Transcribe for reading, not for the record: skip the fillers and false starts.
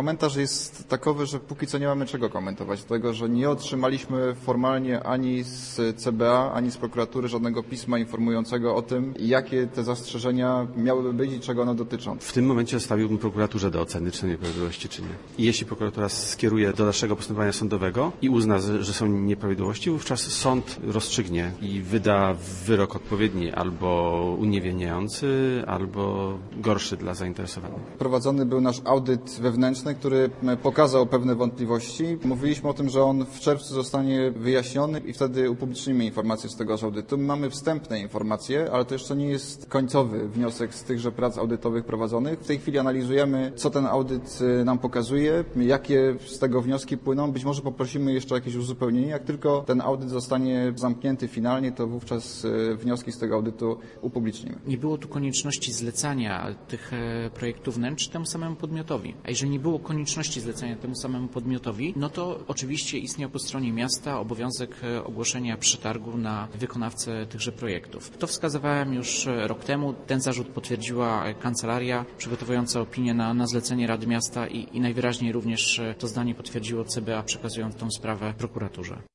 Komentarz jest takowy, że póki co nie mamy czego komentować, dlatego że nie otrzymaliśmy formalnie ani z CBA, ani z prokuratury żadnego pisma informującego o tym, jakie te zastrzeżenia miałyby być i czego one dotyczą. W tym momencie zostawiłbym prokuraturze do oceny, czy to nieprawidłowości, czy nie. I jeśli prokuratura skieruje do dalszego postępowania sądowego i uzna, że są nieprawidłowości, wówczas sąd rozstrzygnie i wyda wyrok odpowiedni, albo uniewinniający, albo gorszy dla zainteresowanych. Prowadzony był nasz audyt wewnętrzny, który pokazał pewne wątpliwości. Mówiliśmy o tym, że on w czerwcu zostanie wyjaśniony i wtedy upublicznimy informacje z tego audytu. Mamy wstępne informacje, ale to jeszcze nie jest końcowy wniosek z tychże prac audytowych prowadzonych. W tej chwili analizujemy, co ten audyt nam pokazuje, jakie z tego wnioski płyną. Być może poprosimy jeszcze o jakieś uzupełnienie. Jak tylko ten audyt zostanie zamknięty finalnie, to wówczas wnioski z tego audytu upublicznimy. Nie było tu konieczności zlecania tych projektów wnętrz temu samemu podmiotowi. A jeżeli nie było konieczności zlecenia temu samemu podmiotowi, no to oczywiście istniał po stronie miasta obowiązek ogłoszenia przetargu na wykonawcę tychże projektów. To wskazywałem już rok temu. Ten zarzut potwierdziła kancelaria przygotowująca opinię na zlecenie Rady Miasta i najwyraźniej również to zdanie potwierdziło CBA, przekazując tą sprawę prokuraturze.